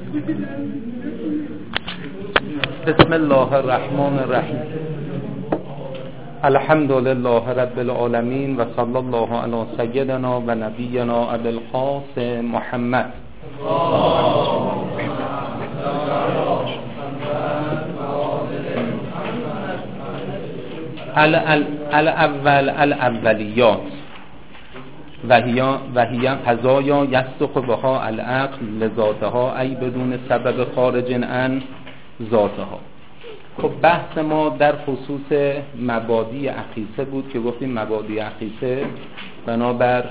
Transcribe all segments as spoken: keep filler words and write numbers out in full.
بسم الله الرحمن الرحیم. الحمد لله رب العالمین و صلی الله علی سیدنا و نبینا ابی القاسم محمد. الاول الاولیات و هی و هی قضایا یصدق بها العقل لذاتها ای بدون سبب خارج عن ذاتها. خب بحث ما در خصوص مبادی اقیسه بود که گفتیم مبادی اقیسه بنابر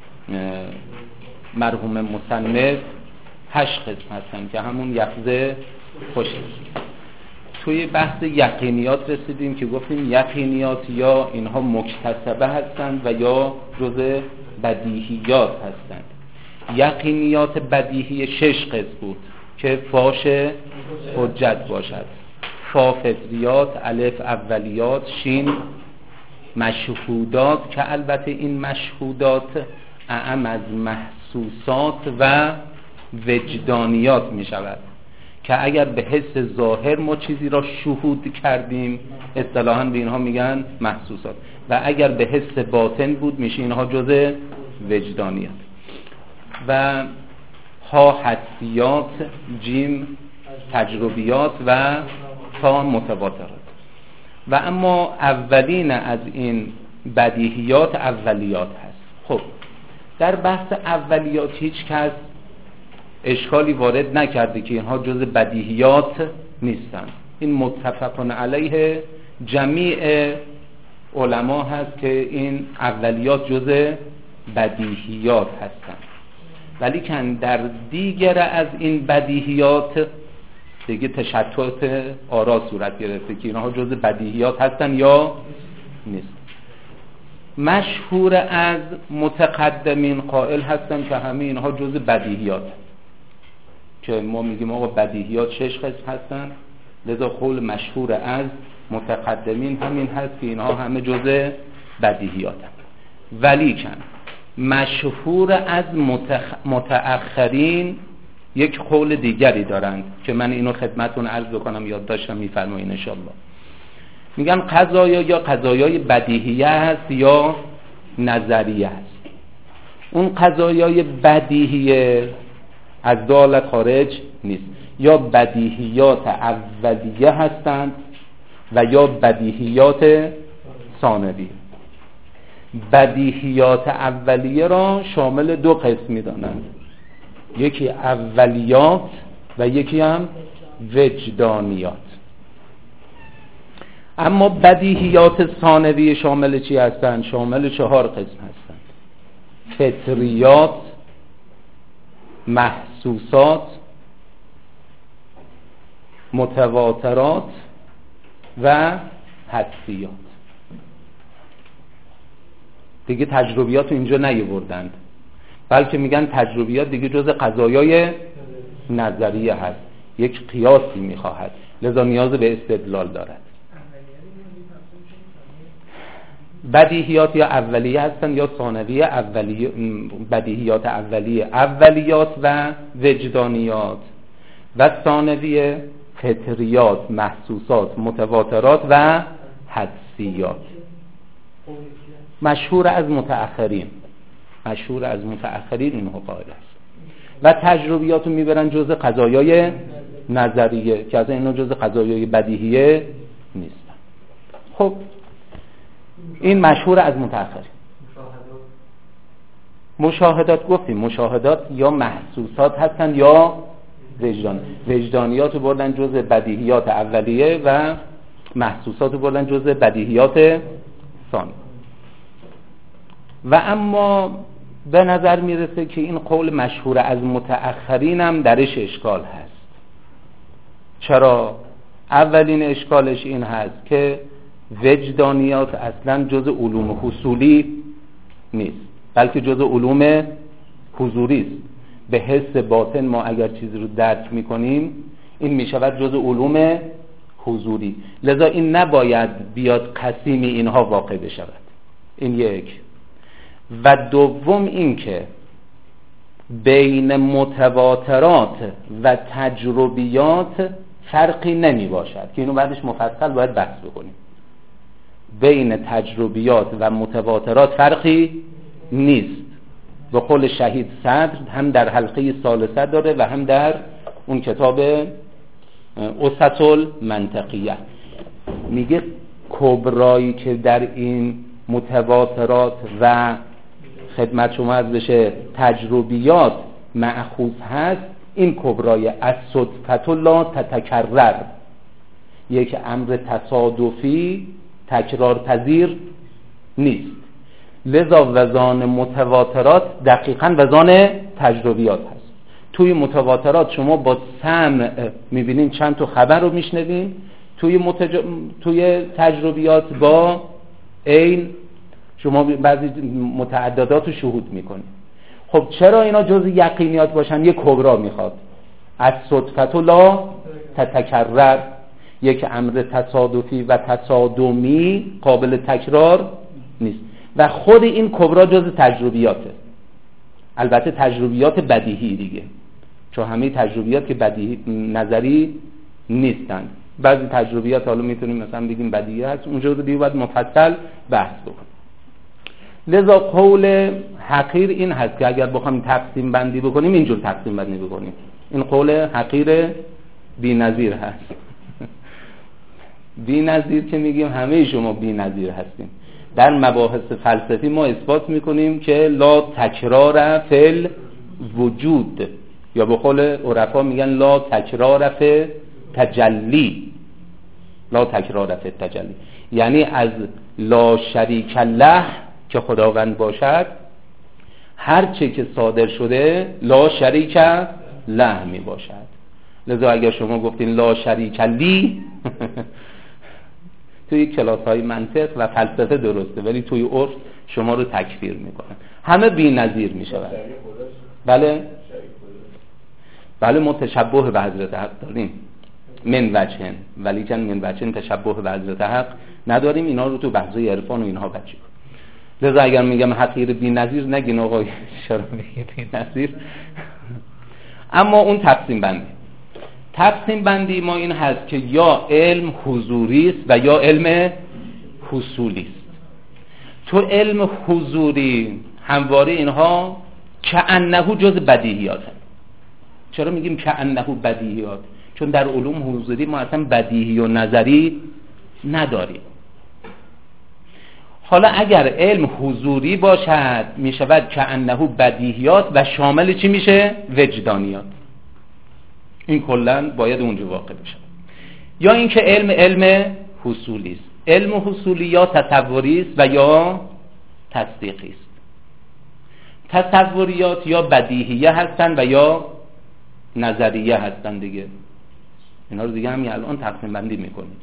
مرحوم مصنف هشت قسم هستن که همون یقظه خوش است. توی بحث یقینیات رسیدیم که گفتیم یقینیات یا اینها مکتسبه هستند و یا جزء بدیهیات هستند. یقینیات بدیهی شش قسم بود که فاش حجت باشد، فا فطریات، الف اولیات، شین مشهودات که البته این مشهودات اعم از محسوسات و وجدانیات می شود که اگر به حس ظاهر ما چیزی را شهود کردیم اصطلاحاً به اینها میگن محسوسات و اگر به حس باطن بود میشه اینها جزء وجدانیات. و ها حدسیات، جیم تجربیات و تا متواترات. و اما اولین از این بدیهیات اولیات هست. خب در بحث اولیات هیچ کس اشکالی وارد نکرده که اینها جز بدیهیات نیستند. این متفقون علیه جمیع علما هست که این اولیات جز بدیهیات هستند. ولی که در دیگر از این بدیهیات دیگه تشتت آرا صورت گرفته که اینها جز بدیهیات هستن یا نیست. مشهور از متقدمین قائل هستن که همه اینها جز بدیهیات، که ما میگیم آقا بدیهیات شش قسم هستن، لذا قول مشهور از متقدمین همین هست که اینها همه جز بدیهیات هستن. ولی کن مشهور از متخ... متأخرین یک قول دیگری دارند که من اینو خدمتون عرض بکنم، یاد داشتم میفرمایین ان شاء الله. میگن قضایا یا قضایای بدیهیه هست یا نظریه هست. اون قضایای بدیهیه از دو حالت خارج نیست، یا بدیهیات اولیه هستند و یا بدیهیات ثانویه. بدیهیات اولیه را شامل دو قسم می‌دانند، یکی اولیات و یکی هم وجدانیات. اما بدیهیات ثانویه شامل چی هستند؟ شامل چهار قسم هستند: فطریات، محسوسات، متواترات و حدسیات. دیگه تجربیات رو اینجا نیاوردند، بلکه میگن تجربیات دیگه جز قضایای نظریه هست، یک قیاسی میخواهد، لذا نیاز به استدلال دارد. بدیهیات یا اولیه هستن یا ثانویه. اولیه بدیهیات اولیه اولیات و وجدانیات، و ثانویه فطریات، محسوسات، متواترات و حدسیات. مشهور از متأخرین مشهور از متأخرین اینها قائل است. و تجربیات رو میبرن جز قضایای نظریه که از اینها جز قضایای بدیهیه نیستن. خب این مشهور از متأخرین. مشاهدات گفتیم مشاهدات یا محسوسات هستن یا وجدان. وجدانیات رو بردن جز بدیهیات اولیه و محسوسات رو بردن جز بدیهیات ثانیه. و اما به نظر میرسه که این قول مشهور از متأخرین هم درش اشکال هست. چرا؟ اولین اشکالش این هست که وجدانیات اصلا جز علوم حصولی نیست، بلکه جز علوم حضوری است. به حس باطن ما اگر چیزی رو درک میکنیم این میشود جز علوم حضوری، لذا این نباید بیاد قسیم اینها واقع بشود. این یک. و دوم این که بین متواترات و تجربیات فرقی نمی باشد که اینو بعدش مفصل باید بحث بکنیم. بین تجربیات و متواترات فرقی نیست. به قول شهید صدر هم در حلقه ثالثه داره و هم در اون کتاب اسس المنطقیه میگه کبرایی که در این متواترات و خدمت شما از بشه تجربیات مأخوذ هست، این کبرای الصدفة لا تتکرر، یک امر تصادفی تکرار پذیر نیست. لذا وزان متواترات دقیقاً وزان تجربیات هست. توی متواترات شما با سمع میبینین چند تا خبر رو میشنوین، توی متج... توی تجربیات با عین شما بعضی متعددات رو شهود میکنید. خب چرا اینا جز یقینیات باشن؟ یک کبرا میخواد، الصدفة لا تتکرر، یک امر تصادفی و تصادمی قابل تکرار نیست و خود این کبرا جز تجربیاته. البته تجربیات بدیهی دیگه، چون همه تجربیات که بدیهی نظری نیستند. بعضی تجربیات حالا میتونیم مثلا بگیم بدیهی هست، اونجا رو دیگه باید مفصل بحث بکنیم. لذا قول حقیر این هست که اگر بخوایم تقسیم بندی بکنیم اینجور تقسیم بندی بکنیم. این قول حقیر بی نظیر هست. بی نظیر که میگیم همه شما بی نظیر هستیم. در مباحث فلسفی ما اثبات میکنیم که لا تکرار فی وجود، یا به قول عرفا میگن لا تکرار فی تجلی، لا تکرار فی تجلی، یعنی از لا شریک له که خداوند باشد هر چه که صادر شده لا شریک له می باشد. لذا اگر شما گفتین لا شریک لی توی کلاس های منطق و فلسفه درسته، ولی توی عرف شما رو تکفیر میکنن، همه بی نظیر میشود. بله بله ما تشبه به حضرت حق داریم من وجهن، ولی کن من وجهن تشبه به حضرت حق نداریم. اینا رو تو بحث‌های عرفان و اینها بچید. لذا اگر میگم حقیر بی نظیر نگین آقای چرا میگی بی نظیر. اما اون تقسیم بندی تقسیم بندی ما این هست که یا علم حضوری است و یا علم حصولی است. تو علم حضوری همواره اینها کأنه جز بدیهیات هست. چرا میگیم کأنه بدیهیات؟ چون در علوم حضوری ما اصلا بدیهی و نظری نداریم. حالا اگر علم حضوری باشد میشود کأنه بدیهیات و شامل چی میشه؟ وجدانیات. این کلن باید اونجا واقع بشه. یا اینکه علم علم حصولی است. علم حصولی یا تصوری است و یا تصدیقی است. تصوریات یا بدیهیه هستن و یا نظریه هستن دیگه. اینا رو دیگه همین الان تقسیم بندی میکنیم.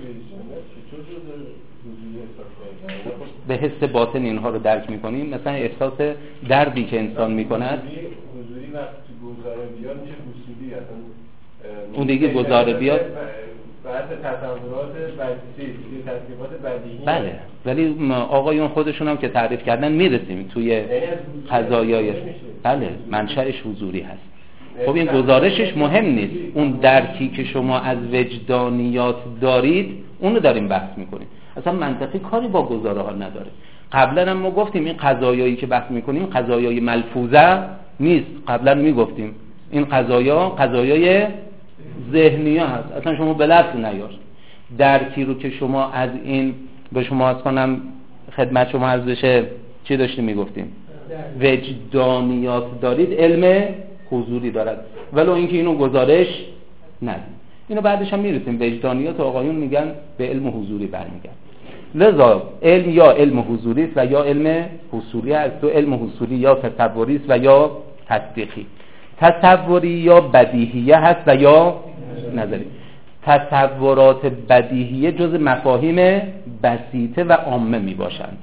به حس باطن اینها رو درک میکنیم. مثلا احساس دردی که انسان میکند حضوری وقتی گزاره بیاد چه حصولی هستن، اون دیگه گزاره بیاد بعد تصورات بدیهی تصویرات بدیهی. بله، ولی آقایون خودشون هم که تعریف کردن میرسیم توی قضایای بله منشأش حضوری هست. خب این گزارشش مهم نیست، اون درکی که شما از وجدانیات دارید اونو داریم بحث میکنیم. اصلا منطقی کاری با گزاره ها نداره. قبلا هم ما گفتیم این قضایایی که بحث میکنیم قضایای ملفوظه نیست. قبلا میگفتیم این قضایا قضایای ذهنیه هست، اصلا شما به لفظ نیار. درکی رو که شما از این به شما از کنم خدمت شما از بشه چی داشتیم میگفتیم وجدانیات دارید، علم حضوری دارد، ولو اینکه اینو گزارش ندید. اینو بعدش هم میرسیم. وجدانیات آقایون میگن به علم حضوری برمیگرد. لذا علم یا علم حضوری است و یا علم حصولی است. تو علم حصولی یا تصوری است و یا تصدیقی. تصوری یا بدیهیه هست و یا نظری. تصورات بدیهیه جز مفاهیم بسیطه و عامه می باشند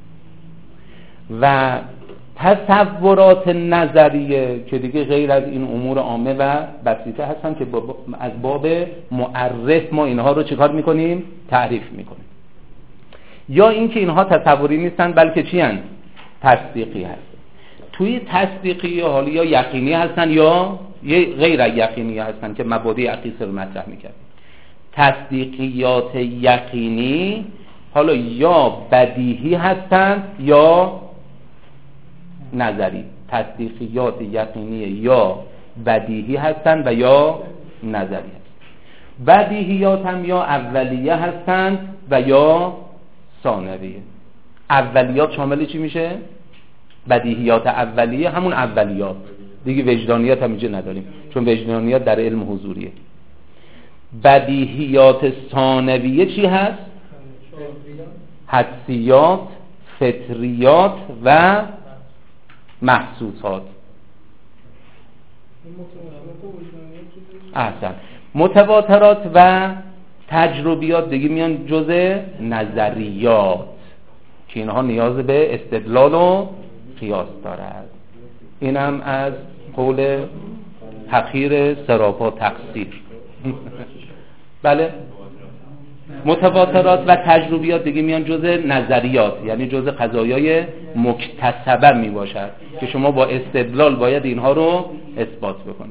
و تصورات نظریه که دیگه غیر از این امور عامه و بسیطه هستن که از باب معرف ما اینها رو چیکار میکنیم؟ تعریف میکنیم. یا اینکه اینها تصوری نیستن بلکه چی هستند؟ تصدیقی هست. توی تصدیقی حالا یا یقینی هستن یا غیر یقینی هستن که مبادی عقیصه رو مطرح میکرد. تصدیقیات یقینی حالا یا بدیهی هستند یا نظری. تصدیقیات یقینی یا بدیهی هستند و یا نظری هستند. بدیهیات هم یا اولیه هستند و یا ثانویه. اولیات شامل چی میشه؟ بدیهیات اولیه همون اولیات دیگه. وجدانیات هم اینجا نداریم چون وجدانیات در علم حضوریه. بدیهیات ثانویه چی هست؟ حدسیات، فطریات و محسوسات. احسن. متواترات و تجربیات دیگه میان جزء نظریات که اینها نیاز به استدلال و قیاس دارد. اینم از قول حقیر سراپا تقصیر. بله. متواترات و تجربیات دیگه میان جزء نظریات، یعنی جزء قضایای مکتسبه می باشد که شما با استدلال باید اینها رو اثبات بکنید.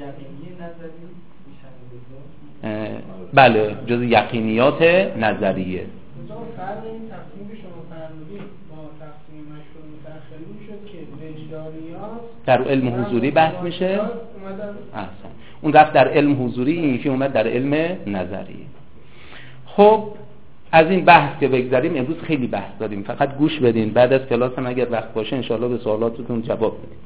بله، جزء یقینیات نظریه. در علم حضوری بحث میشه. احسن. اون رفت در علم حضوری، این یکی اومد در علم نظری. خب از این بحث که بگذاریم، امروز خیلی بحث داریم، فقط گوش بدین. بعد از کلاس هم اگر وقت باشه انشاءالله به سوالاتتون جواب بدیم.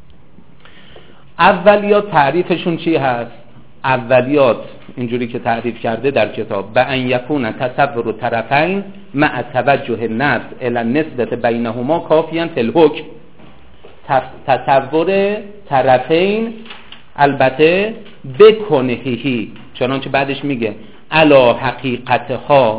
اولیات تعریفشون چی هست؟ اولیات اینجوری که تعریف کرده در کتاب: به ان یکون تصور طرفین مع توجه نفس الی النسبت بینهما کافیاً فی الحکم. تصور طرفین البته بکنهی، چنانچه بعدش میگه علا حقیقتها،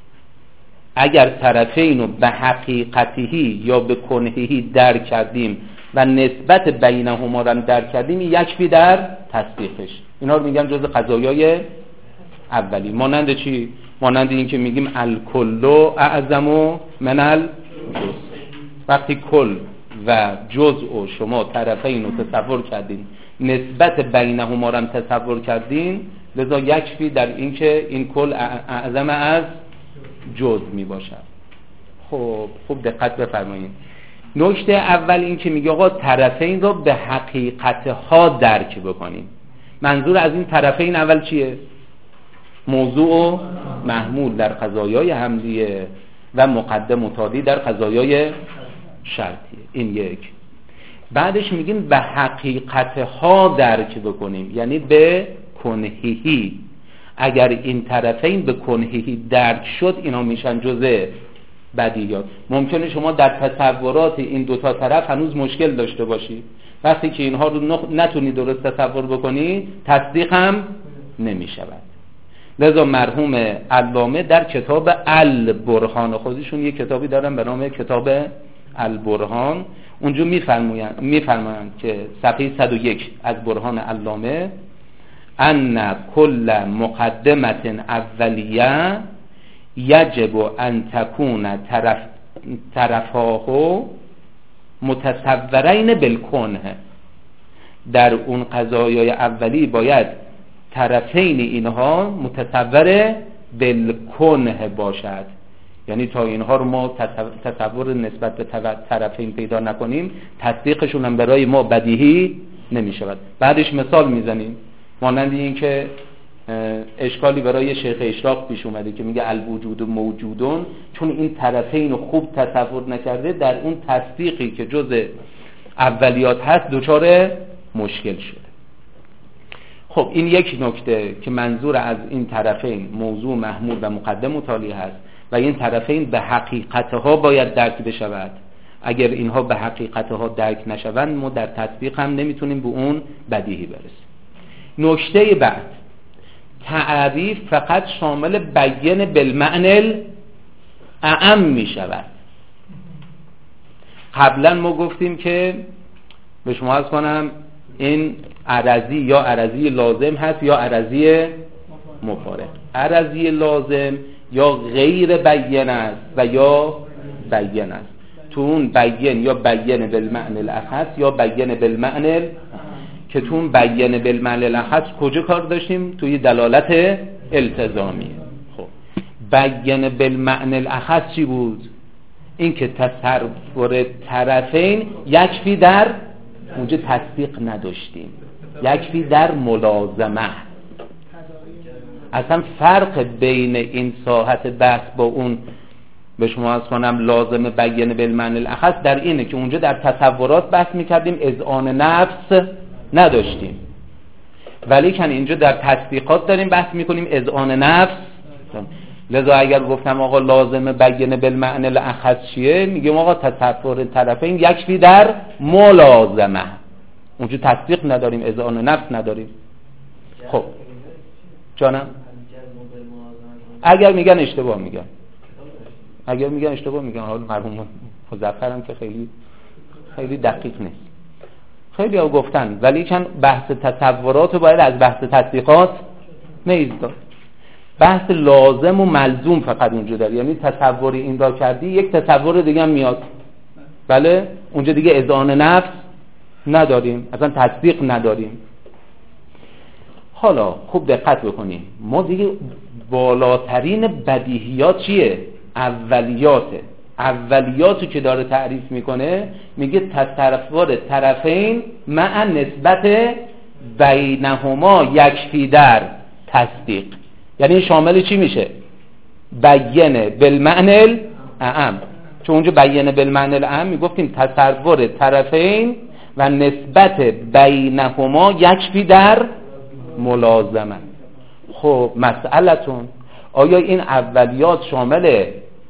اگر طرفین رو به حقیقتهی یا به کنهی درک کردیم و نسبت بینهما را درک کردیم، یکفی در تصدیقش. اینا رو میگم جز قضایای اولی. مانند چی؟ مانند این که میگیم الکل اعظم من الجزء. وقتی کل و جزء شما طرفین رو تصور کردین، نسبت بینهما را تصور کردین، لذا یکفی در این که این کل اعظم از جزء می باشد. خب خوب دقت بفرمایید. نکته اول این که میگه آقا طرفین رو به حقیقتها درک بکنیم. منظور از این طرفین اول چیه؟ موضوع و محمول در قضایای حملیه و مقدم و تالی در قضایای شرطیه. این یک. بعدش میگیم به حقیقتها درک بکنیم، یعنی به کنهی. اگر این طرفین به کنهی درک شد، اینا میشن جزء بدیهیات. ممکنه شما در تصورات این دوتا طرف هنوز مشکل داشته باشی، وقتی که اینها رو نتونی درست تصور بکنی، تصدیق هم نمیشود. لذا مرحوم علامه در کتاب البرهان، خودشون یک کتابی دارن به نام کتاب البرهان، اونجا میفرمایند میفرمایند که صفحه صد و یک از برهان علامه: ان کل مقدمت اولیه یجب ان تکون طرف طرفاه متصورین بالکنه. در اون قضایای اولی باید طرفین اینها متصور بالکنه باشد، یعنی تا اینها رو ما تصور نسبت به طرفین پیدا نکنیم، تصدیقشون هم برای ما بدیهی نمی شود. بعدش مثال میزنیم، مانند این که اشکالی برای شیخ اشراق پیش اومده که میگه الوجود موجودون، چون این طرفین خوب تصور نکرده، در اون تصدیقی که جز اولیات هست دچار مشکل شده. خب این یک نکته که منظور از این طرفین موضوع محمول و مقدم و تالی هست و این طرفین به حقیقتها باید درک بشود. اگر اینها به حقیقتها درک نشوند، ما در تطبیق هم نمیتونیم به اون بدیهی برسیم. نکته بعد، تعریف فقط شامل بیان بالمعنی اعم می شود. قبلا ما گفتیم که به شما عرض کنم این عرضی یا عرضی لازم هست یا عرضی مفارق. عرضی لازم یا غیر بیان است و یا بیان است. تو اون بیان یا بیان بالمعنی الاخص یا بیان بالمعنی که تو اون بیان بالمعنی الاخص کجا کار داشتیم؟ توی دلالت التزامی. خب بیان بالمعنی الاخص چی بود؟ این که تصور طرفین یکفی در اونجا تصدیق نداشتیم، یکفی در ملازمه. اصلا فرق بین این ساحت بحث با اون به شما از کنم لازم بیان بالمعنی الاخص در اینه که اونجا در تصورات بحث میکردیم، اذعان نفس نداشتیم، ولی کن اینجا در تصدیقات داریم بحث میکنیم اذعان نفس. لذا اگر گفتم آقا لازم بیان بالمعنی الاخص چیه، میگیم آقا تصور طرفین یکفی در ملازمه، اونجا تصدیق نداریم، اذعان نفس نداریم. خب جانم اگر میگن اشتباه میگن، اگر میگن اشتباه میگن. حالا مرحوم مظفرم که خیلی خیلی دقیق نیست، خیلی ها گفتن، ولی چند بحث تصورات رو باید از بحث تصدیقات میز داد. بحث لازم و ملزوم فقط اونجا داره، یعنی تصوری این را کردی یک تصور دیگه هم میاد، بله اونجا دیگه اذعان نفس نداریم، اصلا تصدیق نداریم. حالا خوب دقت بکنیم، ما دیگه بالاترین بدیهیات چیه؟ اولیاته. اولیاتو که داره تعریف میکنه میگه تصور طرفین مع نسبت بینهما یکفی در تصدیق. یعنی شامل چی میشه؟ بیان بالمعنی الاعم. چون اونجا بیان بالمعنی الاعم میگفتیم تصور طرفین و نسبت بینهما یکفی در ملازمه. خب مسئلتون آیا این اولیات شامل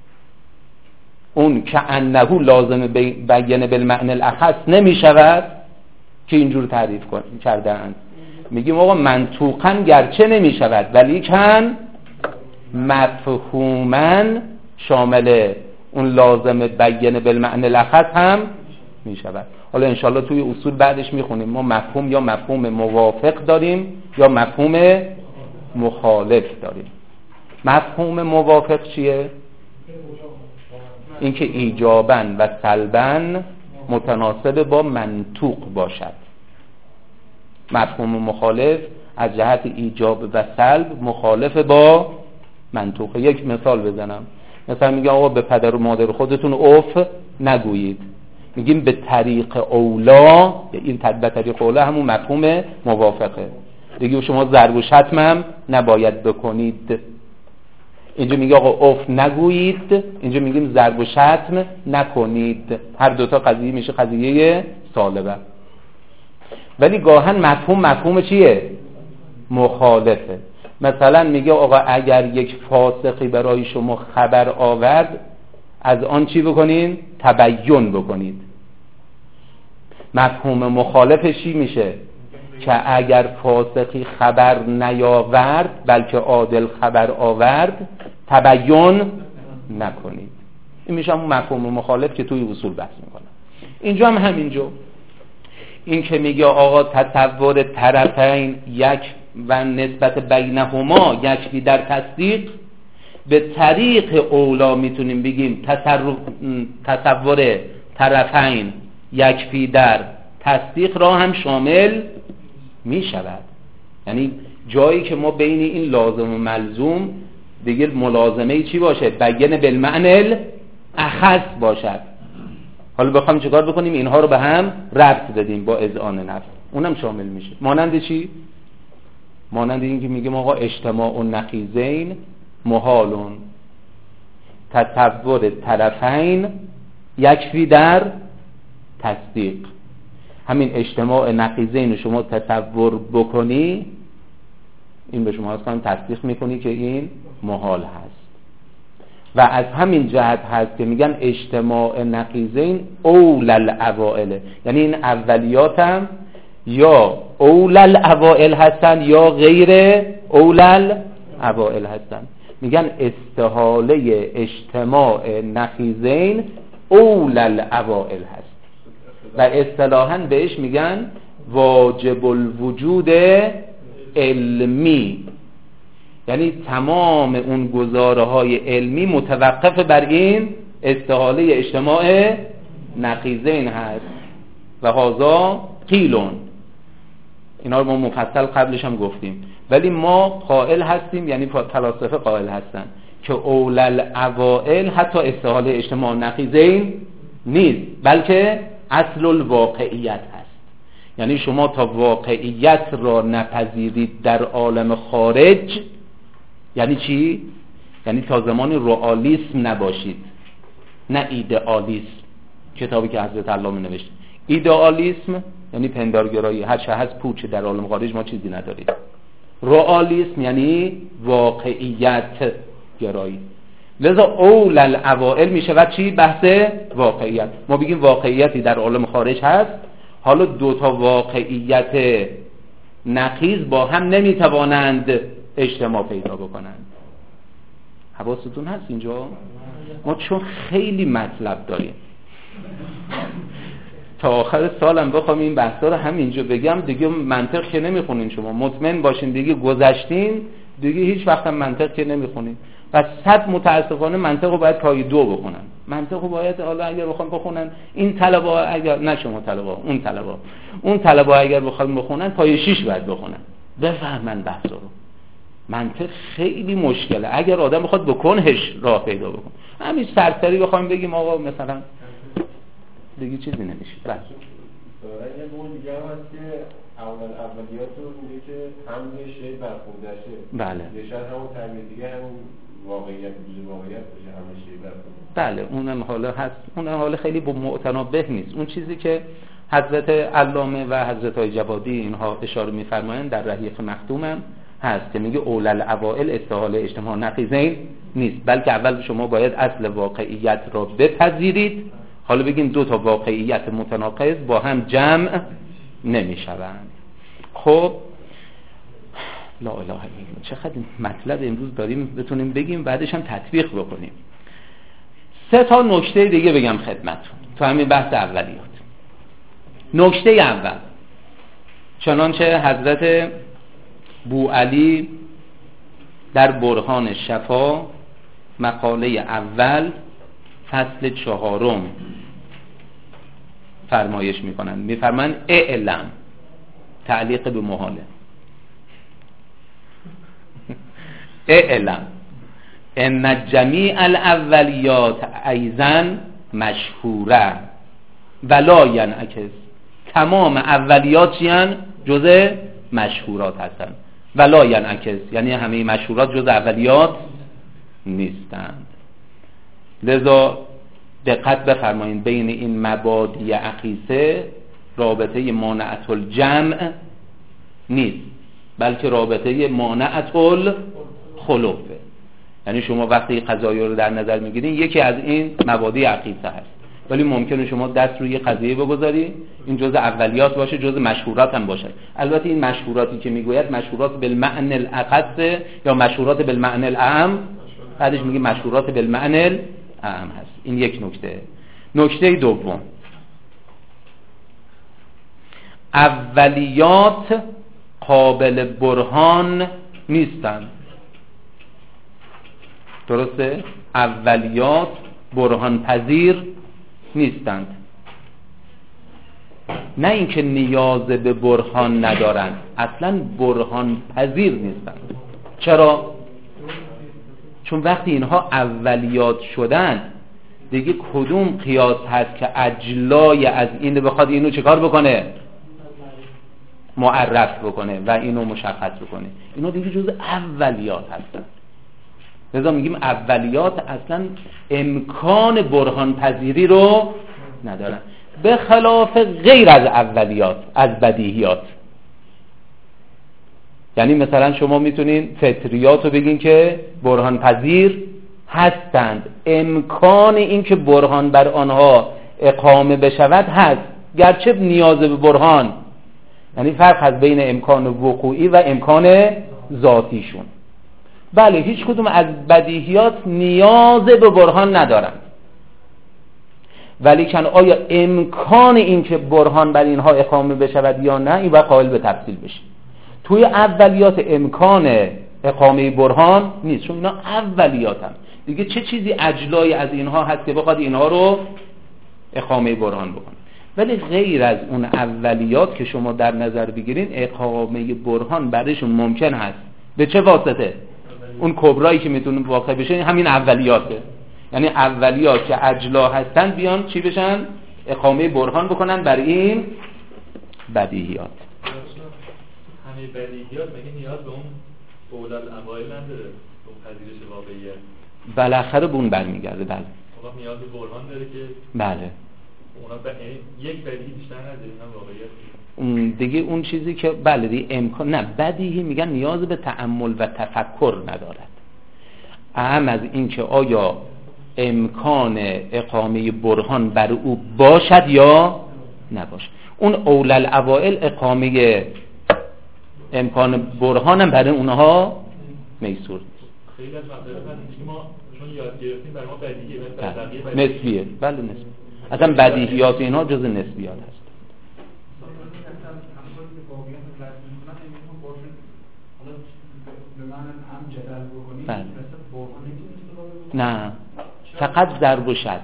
اون که انه لازم بیان بالمعنی الاخص نمی شود که اینجور تعریف کردن؟ میگیم آقا منطوقاً گرچه نمی شود ولی کن مفهوماً شامل اون لازم بیان بالمعنی الاخص هم می شود. حالا انشالله توی اصول بعدش میخونیم ما مفهوم یا مفهوم موافق داریم یا مفهوم مخالف داریم. مفهوم موافق چیه؟ اینکه ایجاباً و سلباً متناسب با منطوق باشد. مفهوم مخالف از جهت ایجاب و سلب مخالف با منطوق. یک مثال بزنم، مثلا میگه آقا به پدر و مادر خودتون اوف نگویید، میگیم به طریق اولا، این به طریق اولا همون مفهوم موافقه. دیگه شما ضرب و شتم هم نباید بکنید. اینجا میگه آقا اوف نگویید، اینجا میگیم ضرب و شتم نکنید. هر دوتا قضیه میشه قضیه سالبه. ولی گاهن مفهوم مفهوم چیه؟ مخالفه. مثلا میگه آقا اگر یک فاسقی برای شما خبر آورد از آن چی بکنین؟ تبیین بکنید. مفهوم مخالفش چی میشه؟ که اگر فاسقی خبر نیاورد بلکه عادل خبر آورد تبیین نکنید. این میشه همون مفهوم مخالف که توی اصول بحث میکنه. اینجا هم همینجا این که میگه آقا تصور طرفین یک و نسبت بینهما یکفی در تصدیق، به طریق اولا میتونیم بگیم تصور طرفین یکفی در تصدیق را هم شامل می شود. یعنی جایی که ما بین این لازم و ملزوم دیگه ملازمه چی باشه؟ بیان بالمعنی اخص باشد. حالا بخوام چیکار بکنیم؟ اینها رو به هم ربط بدیم با اذعان نفس، اونم شامل میشه. مانند چی؟ مانند این که میگیم آقا اجتماع و نقیضین محالون، تصور طرفین یکفی در تصدیق. همین اجتماع نقیضین شما تصور بکنی، این به شما اصلا تصدیق میکنی که این محال هست. و از همین جهت هست که میگن اجتماع نقیضین اول الاوائل، یعنی این اولیات هم یا اول الاوائل هستن یا غیر اول الاوائل هستن. میگن استحاله اجتماع نقیضین اول الاوائل هست و اصطلاحاً بهش میگن واجب الوجود علمی، یعنی تمام اون گزاره های علمی متوقف بر این استحاله اجتماع نقیضین هست و هذا قیلون، اینا رو ما مفصل قبلش هم گفتیم. ولی ما قائل هستیم، یعنی فلاسفه قائل هستن که اولل اوائل حتی استحال اجتماع نقیضین نیست، بلکه اصل الواقعیت هست. یعنی شما تا واقعیت را نپذیرید در عالم خارج، یعنی چی؟ یعنی تا زمانی رئالیسم نباشید، نه ایدئالیسم. کتابی که حضرت علامه نوشته، ایدئالیسم یعنی پندارگرایی، هر چه هست پوچ، در عالم خارج ما چیزی نداریم. رئالیسم یعنی واقعیت گرایی. لذا اول الاوائل میشه و چی؟ بحث واقعیت. ما بگیم واقعیتی در عالم خارج هست، حالا دو تا واقعیت نقیض با هم نمیتوانند اجتماع پیدا بکنند. حواستون هست اینجا؟ ما چون خیلی مطلب داریم، تا آخر سالم بخوام این بحثا رو همینجا بگم، دیگه منطق که نمیخونین شما، مطمئن باشین دیگه گذشتین، دیگه هیچ وقت هم منطق که نمیخونین. و صد متاسفانه منطق رو باید پای دو بخونن. منطق رو باید حالا اگر بخوام بخونن این طلبا، اگر نه شما طلبا، اون طلبا اون طلبا اگر بخوام بخونن پای شش باید بخونن، بفهمن بحثا رو. منطق خیلی مشکله اگر آدم بخواد بکنهش راه پیدا بکنه. همین سرسری بخوایم بگیم آقا مثلا دیگه چیزی نمیشه. بله داره یه مورد دیگه هم هست که اول اولیات رو میگه که حمل شی برخوردشه. بله. یه شاید همون تعبیر دیگه همون واقعیت بوده، واقعیت بشه حمل شی برخورده. بله اونم حالا هست، اونم حالا خیلی متنابه نیست. اون چیزی که حضرت علامه و حضرت های جوادی اینها اشاره می‌فرمایند در رحیق مختوم هم هست که میگه اولل اوائل استحال اجتماع نقیضین نیست، بلکه اول شما باید اصل واقعیت را بپذیرید، حالا بگیم دو تا واقعیت متناقض با هم جمع نمیشوند. خب لا اله الا الله، چقدر مطلب امروز داریم بتونیم بگیم بعدش هم تطبیق بکنیم. سه تا نکته دیگه بگم خدمتتون تو همین بحث اولیات. نکته اول، چنانچه حضرت بوعلی در برهان شفا مقاله اول فصل چهارم فرمایش میکنند، میفرمایند اعلم، تعلیق به محاله، اعلم ان جمیع الاولیات ایضا مشهوره ولا ینعکس، تمام اولیات چیان؟ جزء مشهورات هستند. ولا ینعکس یعنی همه مشهورات جزء اولیات نیستند. لذا دقت بفرمایید بین این مبادی عقیسه رابطه مانعت الجمع نیست، بلکه رابطه مانعت الخلوفه. یعنی شما وقتی قضایی رو در نظر میگیرین یکی از این مبادی عقیسه هست، ولی ممکنه شما دست روی قضیه بگذاری این جزء اولیات باشه، جزء مشهورات هم باشه. البته این مشهوراتی که میگوید مشهورات بالمعنى الاخص یا مشهورات بالمعنى الاعم، بعدش میگه مشهورات بالمعنى الاعم هست. این یک نکته. نکته دوم، اولیات قابل برهان نیستند. درسته؟ اولیات برهان پذیر نیستند. نه اینکه نیاز به برهان ندارند، اصلا برهان پذیر نیستند. چرا؟ چون وقتی اینها اولیات شدن دیگه کدوم قیاس هست که اجلای از این بخواد اینو چکار بکنه؟ معرف بکنه و اینو مشخص بکنه. اینو دیگه جز اولیات هستن. لذا میگیم اولیات اصلا امکان برهان پذیری رو ندارن، به خلاف غیر از اولیات، از بدیهیات. یعنی مثلا شما میتونین فطریات رو بگین که برهان پذیر هستند، امکان این که برهان بر آنها اقامه بشود هست، گرچه نیاز به برهان، یعنی فرق هست بین امکان وقوعی و امکان ذاتیشون. بله هیچ کدوم از بدیهیات نیاز به برهان ندارند، ولی کن آیا امکان این که برهان بر اینها اقامه بشود یا نه، این باید قائل به تفصیل بشه. توی اولیات امکان اقامه برهان نیست، چون اینا اولیات هم دیگه چه چیزی اجلای از اینها هست که بخواد اینها رو اقامه برهان بکنن. ولی غیر از اون اولیات که شما در نظر بگیرین اقامه برهان برایشون ممکن هست. به چه واسطه؟ اون کبرایی که میتونه واقع بشه همین اولیاته. یعنی اولیات که اجلا هستن بیان چی بشن؟ اقامه برهان بکنن بر این بدیهیات. همه بدیهیات مگه نیاز به اون اول الاوائل نداره؟ اون پذیرش واقعیه بالاخره به اون برمیگرده. بله اون نیاز به برهان داره که بله اونا ب... یک بدیهی بیشتر نداره هم واقعیت اون دیگه اون چیزی که بله دیگه امکان نه بدیهی میگن نیاز به تأمل و تفکر ندارد. اهم از این که آیا امکان اقامه برهان بر او باشد یا نباشد. اون اول الاوائل اقامه امکان برهان هم برای اونها میسور خیلی از مطالب هست ما چون یاد گرفتیم برای ما بدیهیه ولی بقیه نسبیه. بله نسبیه. اصلا بدیهیات اینا جز نسبیات هست. بله. نه فقط ضرب و شد.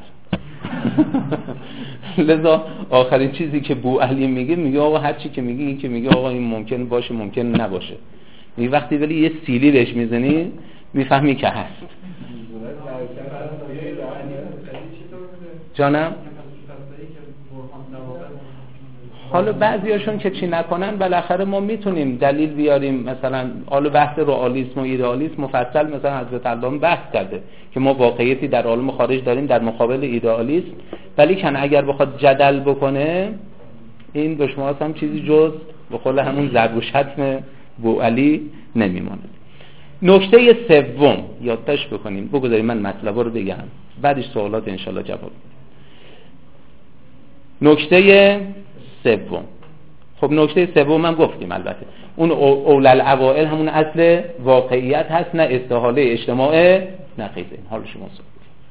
لذا آخرین چیزی که بو علی میگه میگه آقا هر چی که میگه این که میگه آقا این ممکن باشه ممکن نباشه. میگه وقتی ولی یه سیلی بهش میزنی میفهمی که هست. جانم حالا بعضیاشون که چی نکنن بالاخره ما میتونیم دلیل بیاریم. مثلا حالا بحث رئالیسم و ایدئالیسم مفصل مثلا حضرت علامه بحث کرده که ما واقعیتی در عالم خارج داریم در مقابل ایدئالیسم، ولی کن اگر بخواد جدل بکنه این به شما هم چیزی جز به قول همون ضرب و شتم بوعلی نمیمونه. نکته سوم یادداشت بکنیم، بگذاریم من مطلب رو بگم بعدش سوالات انشالله جواب. نکته سوم، خب نکته سوم هم گفتیم البته اون اول الاوائل همون اصل واقعیت هست، نه استحاله اجتماع نقیضه. حالا شما سوال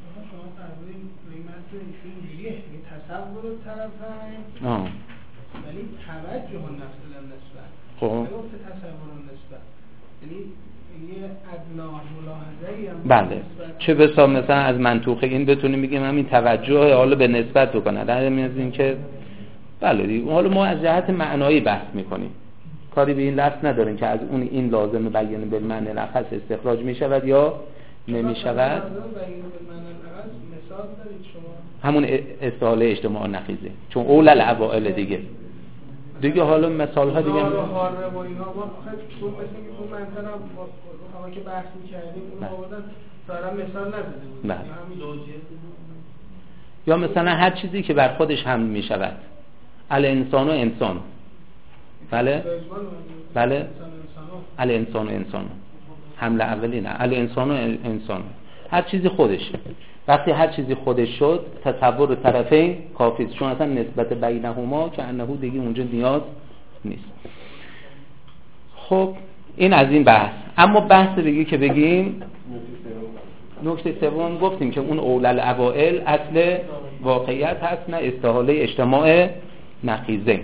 تصور طرفین آه ولی توجه نفس النسبت خب گفت تصور نسبت یعنی یه ادنا ملاحظه‌ای هم بله چه بسا مثلا از منطوق این بتونیم بگیم همین توجه حالا به نسبت بکنه در از این که بله دیگه حالا ما از جهت معنایی بحث میکنیم کاری به این لفظ نداریم که از اون این لازم بیان بالمعنی لفظ استخراج میشود یا نمیشود. همون استحاله اجتماع نقیضه چون اول الاوائل دیگه دیگه حالا مثال ها دیگه هاره و اینا ما خود مثل که اون منطقه هم که بحث می‌کردیم اون آوردن دارم مثال نزدیم یا مثلا هر چیزی که بر خودش حمل می‌شود الانسان و انسان بله بله الانسان و انسان حمل اولی نه الانسان و انسان هر چیزی خودشه. وقتی هر چیزی خودش شد تصور طرفین کافی است چون اصلا نسبت بینهما که انه دیگه اونجا نیاز نیست. خب این از این بحث. اما بحث دیگه که بگیم نکته سوم گفتیم که اون اول الاوائل اصل واقعیت هست نه استحاله اجتماع نقیضه.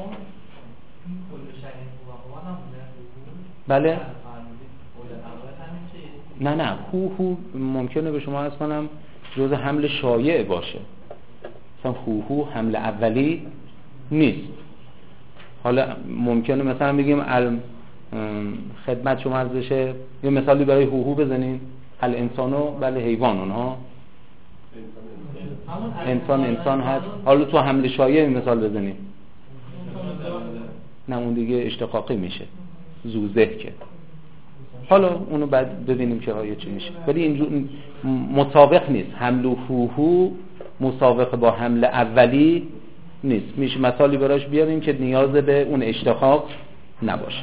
بله نه نه هو هو ممکنه به شما عرض کنم جز حمل شایع باشه مثلا هو هو حمل اولی نیست. حالا ممکنه مثلا بگیم خدمت شما عرض بشه یه مثالی برای هو هو بزنین الانسانو بله حیوانون ها انسان انسان هست. حالا تو حمل شایع مثال بزنین نه اون دیگه اشتقاقی میشه زوزه که حالا اونو بعد ببینیم که آیا چی میشه ولی اینجور مطابق نیست. حمل و هوهو مسابقه با حمل اولی نیست. میشه مثالی براش بیاریم که نیاز به اون اشتقاق نباشه.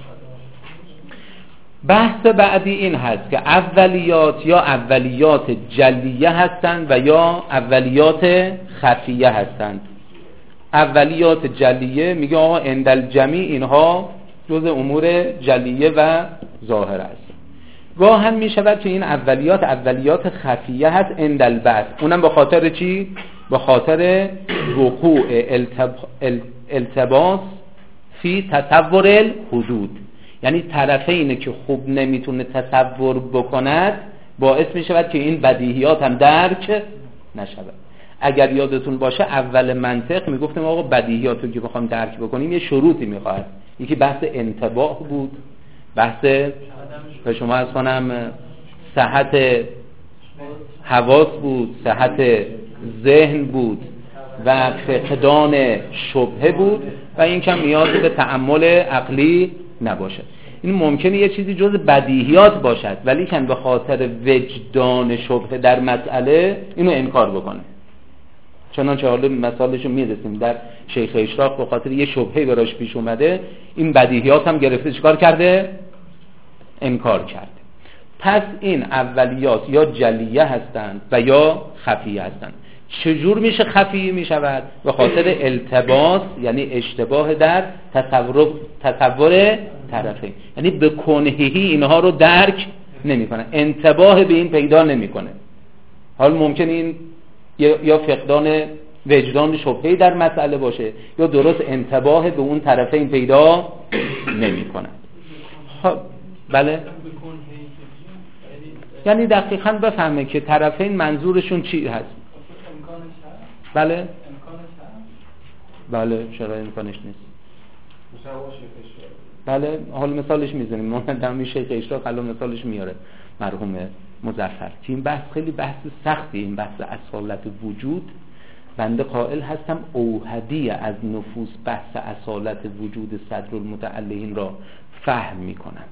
بحث بعدی این هست که اولیات یا اولیات جلیه هستند و یا اولیات خفیه هستند. اولیات جلیه میگه آقا اندل جمی اینها جز امور جلیه و ظاهر است. گاه هم می شود که این اولیات اولیات خفیه هست اندل بعد اونم به خاطر چی؟ به خاطر وقوع التب... التباس فی تصور الحدود، یعنی طرفینه که خوب نمیتونه تصور بکند باعث می شود که این بدیهیات هم درک نشود. اگر یادتون باشه اول منطق میگفتیم آقا بدیهیات رو که بخوام درک بکنیم یه شروطی میخواد. یکی بحث انتباه بود، بحث به شما از کنم صحت حواس بود، صحت ذهن بود و فقدان شبهه بود و این که نیاز به تأمل عقلی نباشه. این ممکنه یه چیزی جز بدیهیات باشد ولی کن به خاطر وجدان شبهه در مسئله اینو انکار بکنه. چنانچه حالا مثالشو میرسیم در شیخ اشراق به خاطر یه شبهه براش پیش اومده این بدیهیات هم گرفته چیکار کرده؟ انکار کرده. پس این اولیات یا جلیه هستند و یا خفیه هستند. چجور میشه خفیه میشود؟ به خاطر التباس یعنی اشتباه در تصور تصور طرفین، یعنی به کنهی اینها رو درک نمیکنه، انتباه به این پیدا نمیکنه. حال ممکن این یا فقدان وجدان شبهه‌ای در مسئله باشه یا درست انتباه به اون طرفین پیدا نمیکنه. خب بله، یعنی دقیقاً بفهمه که طرفین منظورشون چی هست. بله بله چرا امکانش نیست؟ بله حالا مثالش میزنیم. محمد دمی شیخ اشراق حالا مثالش میاره مرحوم مظفر که این بحث خیلی بحث سختی، این بحث اصالت وجود. بنده قائل هستم اوحدی از نفوس بحث اصالت وجود صدرالمتعلقین را فهم میکنند.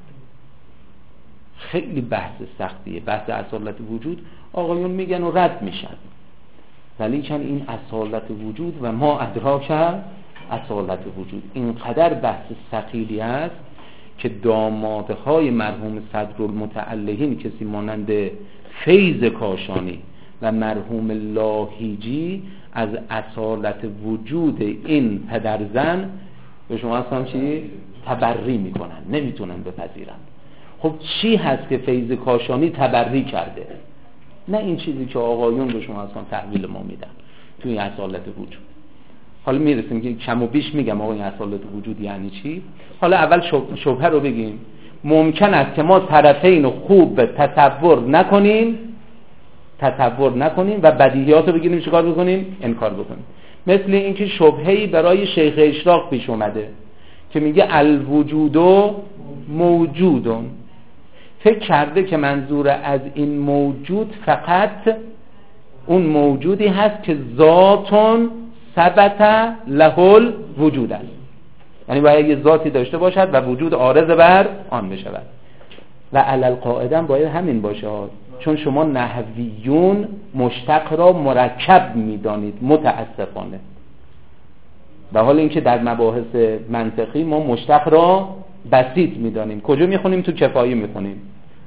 خیلی بحث سختیه بحث اصالت وجود. آقایون میگن و رد میشن، ولی چون این اصالت وجود و ما ادراک اصالت وجود اینقدر بحث ثقیلی است که دامادهای مرحوم صدرالمتعلقین کسی مانند فیض کاشانی و مرحوم لاهیجی از اصالت وجود این پدرزن به شما اصلا چی؟ تبری میکنن، نمیتونن بپذیرن. خب چی هست که فیض کاشانی تبری کرده؟ نه این چیزی که آقایون به شما اصلا تحویل ما میدن توی اصالت وجود. حالا میرسیم که کم و بیش میگم آقا این اصالت وجود یعنی چی. حالا اول شبهه رو بگیم. ممکن است که ما طرفین خوب تصور نکنیم تصور نکنیم و بدیهیات رو بگیریم چیکار بکنیم؟ انکار بکنیم. مثل اینکه شبهه‌ای برای شیخ اشراق پیش اومده که میگه الوجود موجودون. فکر کرده که منظور از این موجود فقط اون موجودی هست که ذاتون ثبت لهل وجود است، یعنی باید یه ذاتی داشته باشد و وجود عارض بر آن بشود. و علل قاعده باید همین باشه، چون شما نحویون مشتق را مرکب میدانید متاسفانه، و حال اینکه در مباحث منطقی ما مشتق را بسیط میدانیم. کجا میخونیم؟ تو کفایی میخونیم.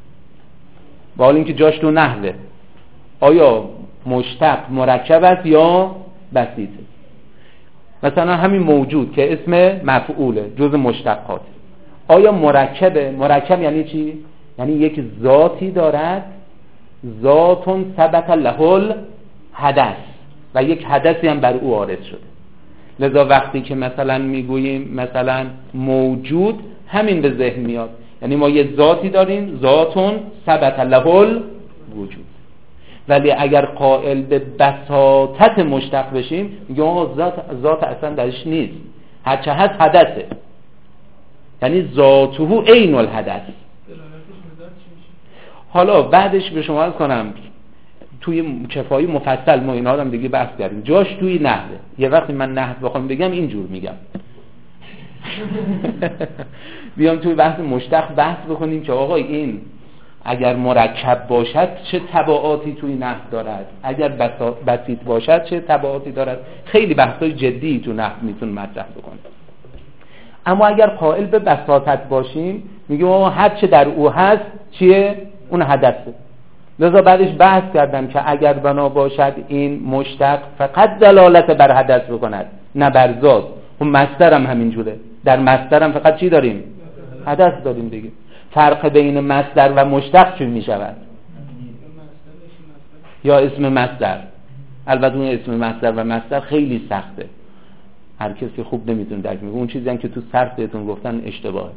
و حال اینکه جاش تو نحوه. آیا مشتق مرکب است یا بسیطه؟ مثلا همین موجود که اسم مفعوله جز مشتقات، آیا مرکبه؟ مرکب یعنی چی؟ یعنی یک ذاتی دارد، ذاتون ثبت لهل حدث و یک حدثی هم بر او عارض شده. لذا وقتی که مثلا میگوییم مثلا موجود، همین به ذهن میاد، یعنی ما یه ذاتی داریم ذاتون ثبت لهل وجود. ولی اگر قائل به بساطت مشتق بشیم میگه آقا ذات, ذات اصلا درش نیست، هرچه هست حدثه، یعنی ذاته عین الحدث. حالا بعدش به شما کنم توی کفایی مفصل ما اینا هم دیگه بحث کردیم، جاش توی نحوه. یه وقتی من نحو بخوام بگم اینجور میگم بیام توی بحث مشتق بحث بکنیم که آقا این اگر مرکب باشد چه تبعاتی توی نحو دارد، اگر بسیط باشد چه تبعاتی دارد. خیلی بحثای جدی تو نحو میتون مطرح بکنه. اما اگر قائل به بساطت باشیم میگیم آقا هر چه در او هست چیه؟ اون حدثه. لذا بعدش بحث کردم که اگر بنا باشد این مشتق فقط دلالت بر حدث بکند نه بر ذات، اون مصدر هم همین جوره. در مصدر هم فقط چی داریم؟ حدث داریم دیگه. فرق بین مصدر و مشتق چی می شود؟ یا اسم مصدر. البته اون اسم مصدر و مصدر خیلی سخته، هر کسی خوب نمیتونه درک کنه. اون چیزی هم که تو صرف بهتون گفتن اشتباهه.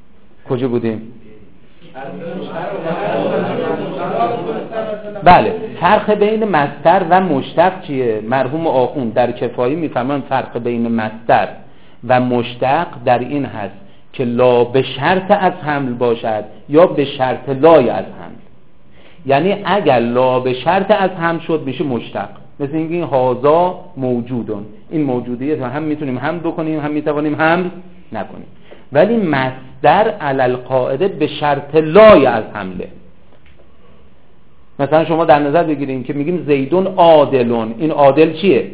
کجا بودیم؟ بله فرق بین مصدر و مشتق چیه؟ مرحوم آخوند در کفایی میفهمن فرق بین مصدر و مشتق در این هست که لا به شرط از حمل باشد یا به شرط لای از حمل. یعنی اگر لا به شرط از حمل شد میشه مشتق، مثل اینکه این هازا موجودون، این موجودیت هم میتونیم حمل بکنیم هم میتوانیم حمل نکنیم. ولی مصدر علی القاعده به شرط لای از حمله. مثلا شما در نظر بگیریم که میگیم زیدون عادلون، این عادل چیه؟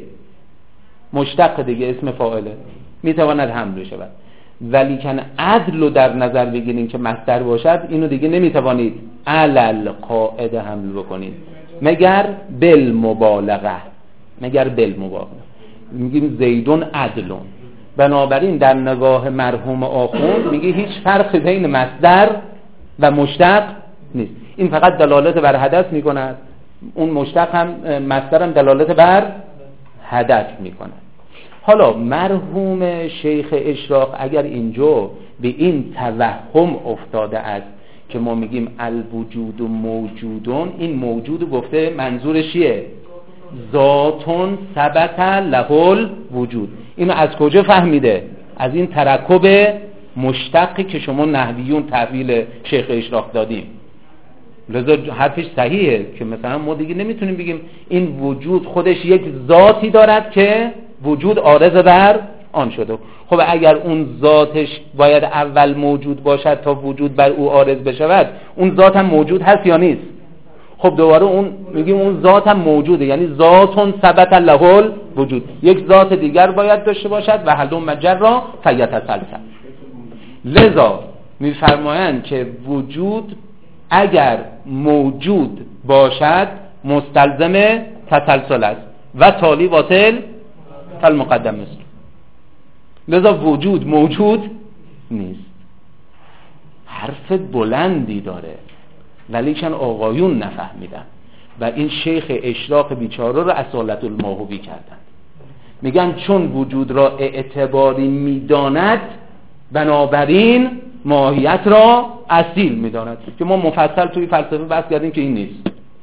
مشتق دیگه، اسم فاعله، میتواند حمل بشه. ولی کن عدل رو در نظر بگیریم که مصدر باشد، اینو دیگه نمیتوانید علل قاعده حمل بکنید مگر بالمبالغه، مگر بالمبالغه. میگیم زیدون عدلون. بنابراین در نگاه مرحوم آخوند میگه هیچ فرق بین مصدر و مشتق نیست، این فقط دلالت بر حدث میکند، اون مشتق هم مصدر هم دلالت بر حدث میکند. حالا مرحوم شیخ اشراق اگر اینجا به این توهم افتاده است که ما میگیم الوجود و موجودون، این موجود گفته منظورش چیه؟ ذاتون ثبت له الوجود. اینو از کجا فهمیده؟ از این ترکب مشتقی که شما نحویون تحویل شیخ اشراق دادیم. لذا حرفش صحیحه که مثلا ما دیگه نمیتونیم بگیم این وجود خودش یک ذاتی دارد که وجود عارض بر آن شده. خب اگر اون ذاتش باید اول موجود باشد تا وجود بر او عارض بشود، اون ذات هم موجود هست یا نیست؟ خب دوباره اون میگیم اون ذات هم موجوده، یعنی ذاتون ثبت له الوجود، یک ذات دیگر باید داشته باشد و هلم مجرا فیتسلسل. لذا میفرمایند که وجود اگر موجود باشد مستلزم تسلسل است و تالی واصل فالمقدم است. لذا وجود موجود نیست. حرف بلندی داره ولیکن آقایون نفهمیدن و این شیخ اشراق بیچاره رو اصالت الماهوی کردن. میگن چون وجود را اعتباری میداند بنابراین ماهیت را اصیل میداند، که ما مفصل توی فلسفه بحث کردیم که این نیست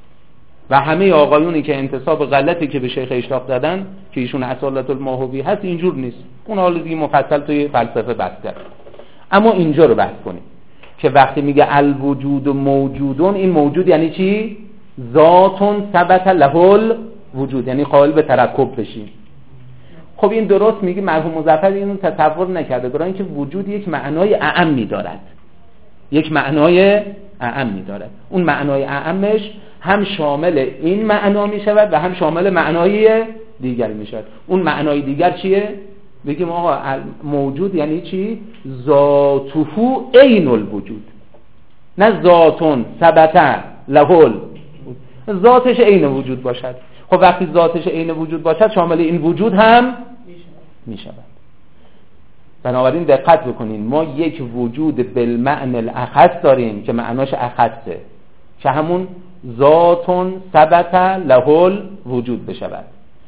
و همه آقایونی که انتساب غلطی که به شیخ اشراق دادن که ایشون اصالت الماهوی هست اینجور نیست. اون حالا دیگه مفصل توی فلسفه بحث کردیم. اما اینجا رو بحث کنیم که وقتی میگه الوجود و موجودون، این موجود یعنی چی؟ ذاتون ثبت له الوجود، یعنی قائل به ترکب بشیم. خب این درست میگه مرحوم مظفر اینو تصور نکرده، برای اینکه وجود یک معنای اعمی دارد، یک معنای اعمی دارد. اون معنای اعمش هم شامل این معنا میشود و هم شامل معنای دیگر میشود. اون معنای دیگر چیه؟ بگیم آقا موجود یعنی چی؟ ذاته عین الوجود، نه ذاتون ثبت له الوجود، ذاتش عین وجود باشد. خب وقتی ذاتش عین وجود باشد شامل این وجود هم میشود. بنابراین دقت بکنین، ما یک وجود بالمعنى الاخص داریم که معناش اخصه، که همون ذاتون ثبت له الوجود بشود.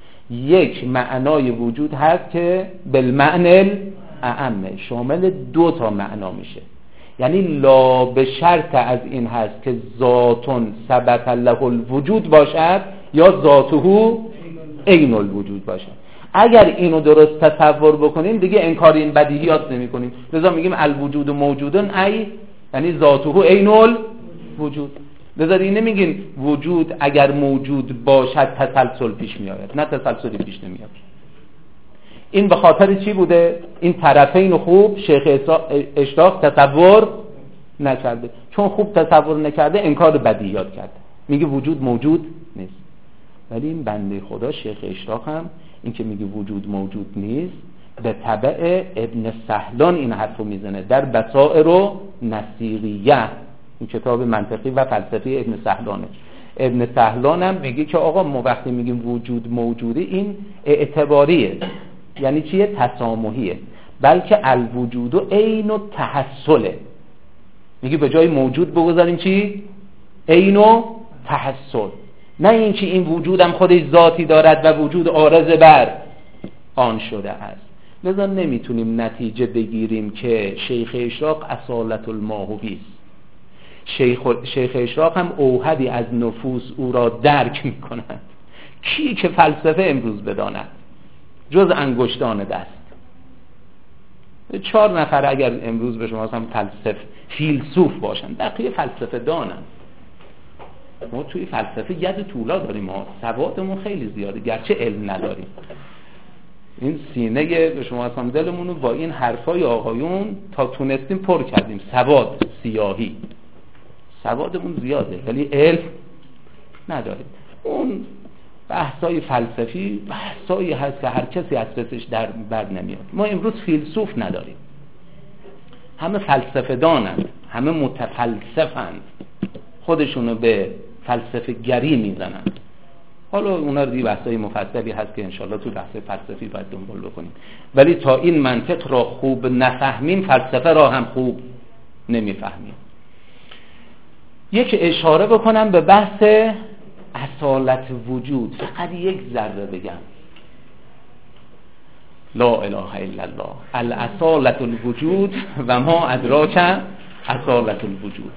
یک معنای وجود هست که بالمعنى الاعم شامل دو تا معنا میشه، یعنی لا به شرط از این هست که ذاتون ثبت له الوجود باشد یا ذاته عین الوجود باشد. اگر اینو درست تصور بکنیم دیگه انکار این بدیهیات نمی کنیم. لذا میگیم الوجود موجودن ای یعنی ذاته عین الوجود. لذا دیگه نمیگیم وجود اگر موجود باشد تسلسل پیش میآید، نه تسلسلی پیش نمیاد. این به خاطر چی بوده؟ این طرفین خوب شیخ اشراق تصور نکرده. چون خوب تصور نکرده انکار بدیهیات کرده، میگه وجود موجود نیست. ولی این بنده خدا شیخ اشراق هم این که میگه وجود موجود نیست به تبع ابن سهلان این حرفو میزنه در بصائر و نصیریه، این کتاب منطقی و فلسفی ابن سهلانه. ابن سهلان هم میگه که آقا ما وقتی میگیم وجود موجوده این اعتباریه، یعنی چیه؟ تسامحیه، بلکه الوجود عین و تحصله. میگه به جای موجود بگذاریم چی؟ عین و تحصل، نه این چی این وجودم خودش ذاتی دارد و وجود عارض بر آن شده است. لذا نمیتونیم نتیجه بگیریم که شیخ اشراق اصالت الماهوی است. شیخ, شیخ اشراق هم اوحدی از نفوس او را درک می کند. کی که فلسفه امروز بداند جز انگشتان دست؟ چهار نفر اگر امروز به شما هم فلسفه فیلسوف باشن، بقیه فلسفه دانن. ما توی فلسفه ید طولا داریم، ما سوادمون خیلی زیاده گرچه علم نداریم. این سینه به شما هم دلمون رو با این حرفای آقایون تا تونستیم پر کردیم. سواد سیاهی، سوادمون زیاده ولی علم نداریم. اون بحثای فلسفی بحثایی هست که هر کسی از پسش در بر نمیاد. ما امروز فیلسوف نداریم، همه فلسفه دانند، همه متفلسفند، خودشونو به فلسفه گری میزنند. حالا اونا رو دی بحثای مفصلی هست که انشالله تو بحث فلسفی باید دنبال بکنیم، ولی تا این منطق را خوب نفهمیم فلسفه را هم خوب نمیفهمیم. یک اشاره بکنم به بحث اصالت وجود، فقط یک ذره بگم. لا اله الا الله الاصالت الوجود و ما ادراک اصالت الوجود.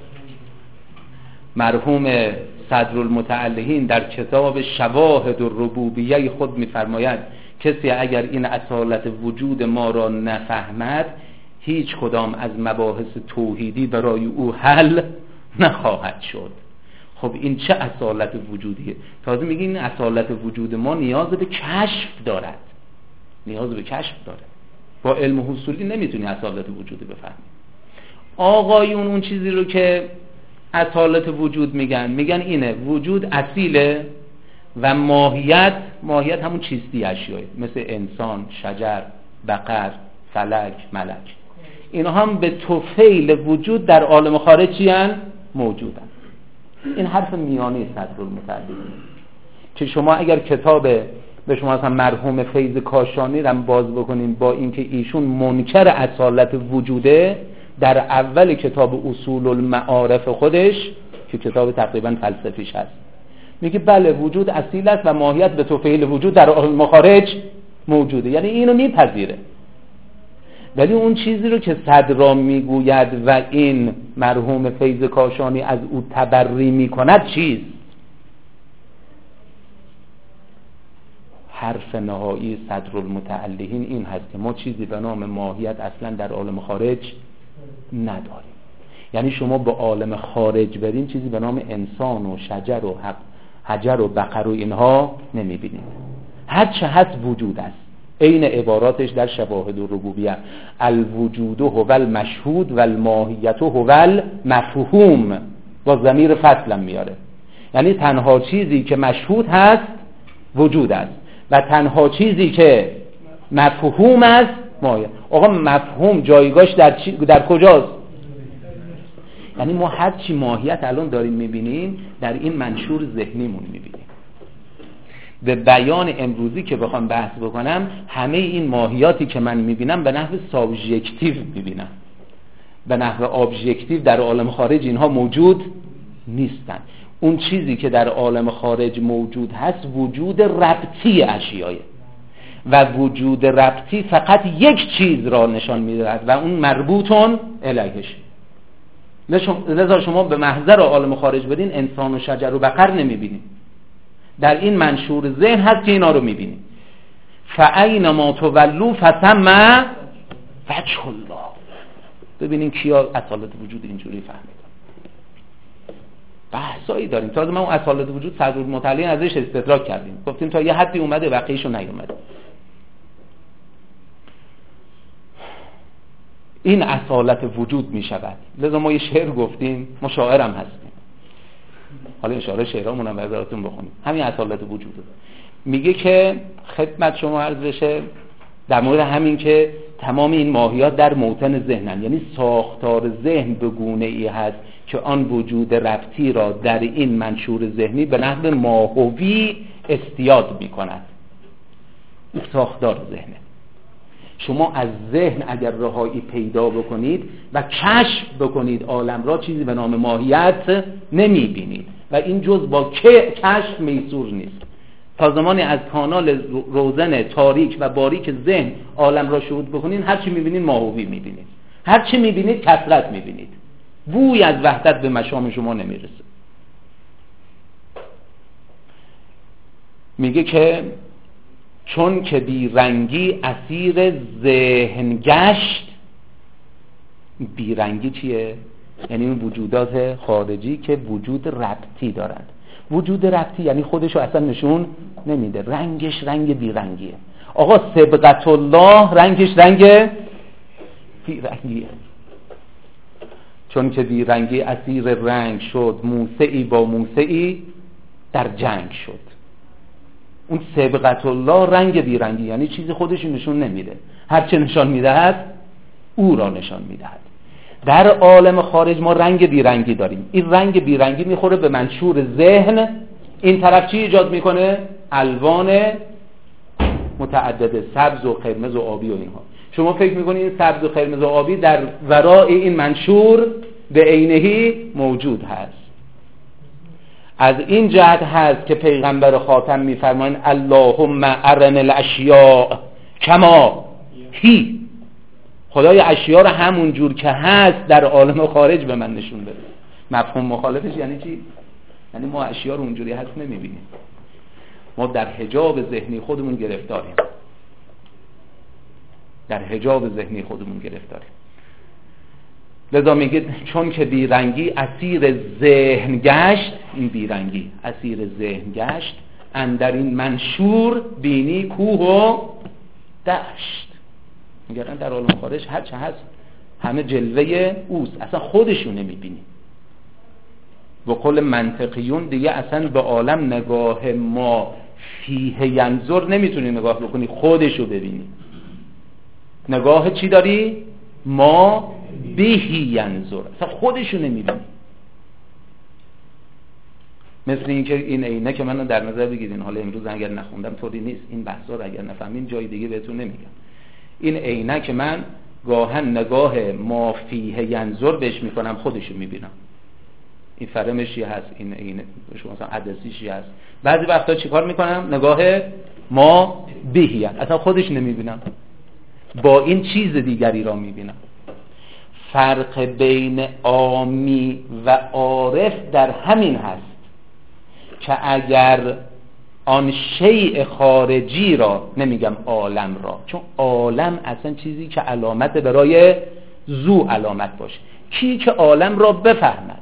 مرحوم صدر المتعلهین در کتاب شواهد الربوبیه خود می‌فرماید کسی اگر این اصالت وجود ما را نفهمد هیچ کدام از مباحث توحیدی برای او حل نخواهد شد. خب این چه اصالت وجودیه؟ تازه میگه این اصالت وجود ما نیاز به کشف دارد، نیاز به کشف داره. با علم حصولی نمیتونی اصالت وجودی بفهمی. آقایون اون چیزی رو که اصالت وجود میگن، میگن اینه وجود اصیله و ماهیت، ماهیت همون چیستی اشیایی مثل انسان، شجر، بقر، فلک، ملک، اینا هم به طفیل وجود در عالم خارجی هن موجودن. این حرف میانی صدر المتعلهین که شما اگر کتاب به شما مثلا مرحوم فیض کاشانی رو باز بکنین با اینکه ایشون منکر اصالت وجوده، در اول کتاب اصول المعارف خودش که کتاب تقریبا فلسفیش هست میگه بله وجود اصیل است و ماهیت به طفیل وجود در عالم خارج موجوده، یعنی اینو میپذیره. ولی اون چیزی رو که صدر میگوید و این مرحوم فیض کاشانی از او تبری میکند چیست؟ حرف نهایی صدر المتعلهین این هست که ما چیزی به نام ماهیت اصلا در عالم خارج نداریم. یعنی شما به عالم خارج برین چیزی به نام انسان و شجر و حق حجر و بقر و اینها نمیبینید. هر چه هست وجود است. این عباراتش در شواهد الربوبیه، الوجود هو المشهود و الماهیت هو المفهوم، با ضمیر فصل میاره. یعنی تنها چیزی که مشهود هست وجود است و تنها چیزی که مفهوم است ماهیت. آقا مفهوم جایگاهش در, در کجاست؟ یعنی ما هر چی ماهیت الان داریم میبینیم در این منشور ذهنیمون میبینیم. به بیان امروزی که بخوام بحث بکنم همه این ماهیاتی که من میبینم به نحو سابژکتیو میبینم، به نحو ابژکتیو در عالم خارج اینها موجود نیستن. اون چیزی که در عالم خارج موجود هست وجود ربطی اشیایه و وجود ربطی فقط یک چیز را نشان میدهد و اون مربوطون الیهش. لذا شما به محضر عالم خارج بدین انسان و شجر و بقر نمیبینید، در این منشور ذهن هست که اینا رو میبینید. فاینما تولوا فثم وجه الله. ببینین کیا اصالت وجود اینجوری فهمید. بحثایی داریم. تازه ما اون اصالت وجود صدر المتعلهین ازش استدراک کردیم، گفتیم تا یه حدی اومده بقیه‌شو نیومده. این اصالت وجود می شود. لذا ما یه شعر گفتیم، ما شاعر هم هستیم، حالا اشاره شعرامون هم براتون بخونیم. همین اصالت وجوده. میگه که خدمت شما عرض بشه در مورد همین که تمام این ماهیات در موطن ذهنن، یعنی ساختار ذهن به گونه ای هست که آن وجود ربطی را در این منشور ذهنی به نحو ماهوی استیاد می کند. این ساختار ذهنه. شما از ذهن اگر رهایی پیدا بکنید و کشف بکنید عالم را، چیزی به نام ماهیت نمی بینید و این جز با که کشف میسور نیست. تا زمانی از کانال روزن تاریک و باریک ذهن عالم را شهود بکنید، هر چی می بینید ماهوی می بینید، هر چی می بینید کثرت می بینید. بوی از وحدت به مشام شما نمیرسه. میگه که چون که بیرنگی اسیر ذهن گشت. بیرنگی چیه؟ یعنی اون وجودات خارجی که وجود ربطی دارند. وجود ربطی یعنی خودشو اصلا نشون نمیده، رنگش رنگ بیرنگیه. آقا سبقت الله رنگش رنگ بیرنگیه. چون که بیرنگی اسیر رنگ شد، موسعی با موسعی در جنگ شد. اون سبقت الله رنگ بیرنگی یعنی چیزی خودش نشون نمیده، هرچه نشان میدهد او را نشان میدهد. در عالم خارج ما رنگ بیرنگی داریم. این رنگ بیرنگی میخوره به منشور ذهن، این طرف چی ایجاد میکنه؟ الوان متعدده، سبز و قرمز و آبی و اینها. شما فکر میکنید این سبز و قرمز و آبی در ورای این منشور به عینهی موجود هست. از این جهت هست که پیغمبر خاتم میفرمایند اللهم ارنا الاشیاء کما هی. خدای اشیاء رو همون جور که هست در عالم خارج به من نشون بده. مفهوم مخالفش یعنی چی؟ یعنی ما اشیاء رو اونجوری هست نمیبینیم، ما در حجاب ذهنی خودمون گرفتاریم، در حجاب ذهنی خودمون گرفتاریم. لذا میگه چون که بیرنگی اسیر ذهن گشت، این بیرنگی اسیر ذهن گشت، اندر این منشور بینی کوه و دشت. میگن در عالم خارج هر چه هست همه جلوه اوست، اصلا خودشو نمیبینی. و کل منطقیون دیگه اصلا به عالم نگاه ما فیه ینظر نمیتونی نگاه بکنی، خودشو ببینی. نگاه چی داری؟ ما بهی ینظر، اصلا خودشو نمیبینی. مثل این که این عینه که منو در نظر بگیرین، حالا امروز اگر نخوندم طوری نیست، این بحثا رو اگر نفهمین جای دیگه بهتون نمیگم. این عینه که من گاهن نگاه ما فیه ینظر بهش میکنم، خودشو میبینم. این فرمشی هست، این عینه شما مثلا عدسیشی هست. بعضی وقتا چیکار میکنم؟ نگاه ما بهی، اصلا خودش نمیبینم، با این چیز دیگری را میبینم. فرق بین عامی و عارف در همین هست که اگر آن شیء خارجی را، نمیگم عالم را، چون عالم اصلا چیزی که علامت برای ذو علامت باشه، کی که عالم را بفهمد.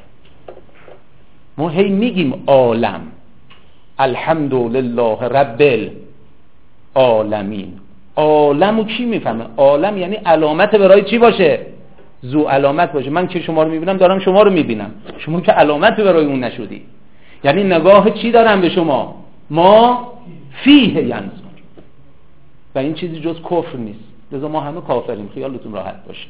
ما هی میگیم عالم، الحمدلله رب العالمین. عالمو کی میفهمه؟ عالم یعنی علامت برای چی باشه؟ ذو علامت باشه. من که شما رو میبینم دارم شما رو میبینم، شما که علامت برای اون نشدی. یعنی نگاه چی دارم به شما؟ ما فیه ینظر. و این چیزی جز کفر نیست. لذا ما همه کافریم، خیالتون راحت باشه.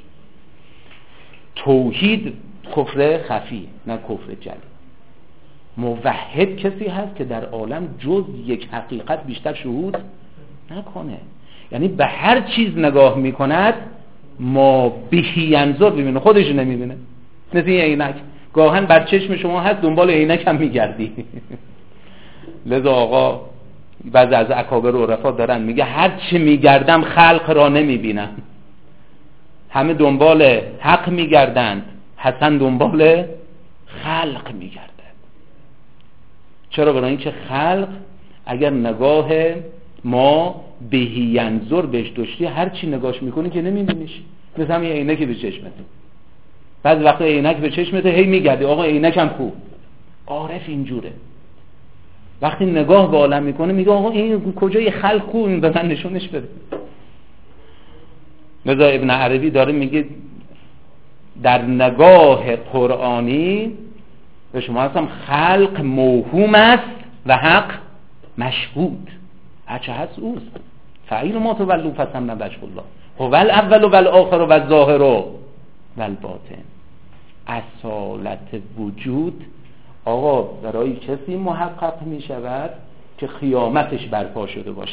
توحید کفر خفی، نه کفر جلی. موحد کسی هست که در عالم جز یک حقیقت بیشتر شهود نکنه، یعنی به هر چیز نگاه میکند ما بهی ینظر ببینه، خودش نمیبینه. مثل این عینک، گاهن بر چشم شما هست، دنبال عینک هم میگردی. لذا آقا بعضی از اکابر و عرفا دارن میگه هر چی میگردم خلق را نمیبینم. همه دنبال حق میگردند، حسن دنبال خلق میگردند. چرا؟ برای اینکه خلق اگر نگاه ما بهی ینظر بهش داشتی، هر چی نگاش میکنی که نمیبینیش. مثل همین عینک به چشمته، بعضی وقتا عینک به چشمته هی میگردی آقا عینکم خوب. عارف اینجوره، وقتی نگاه به عالم میکنه میگه آقا این کجای خلق خوب، این به من نشونش بده. لذا ابن عربی داره میگه در نگاه قرآنی به شما هستم خلق موهوم است و حق مشهود. هرچه هست اوست. فعیل ما تولوا فثم وجه الله هو الاول و الاخر و الظاهر و الباطن. اصالت وجود آقا برای کسی محقق می شود که قیامتش برپا شده باشه.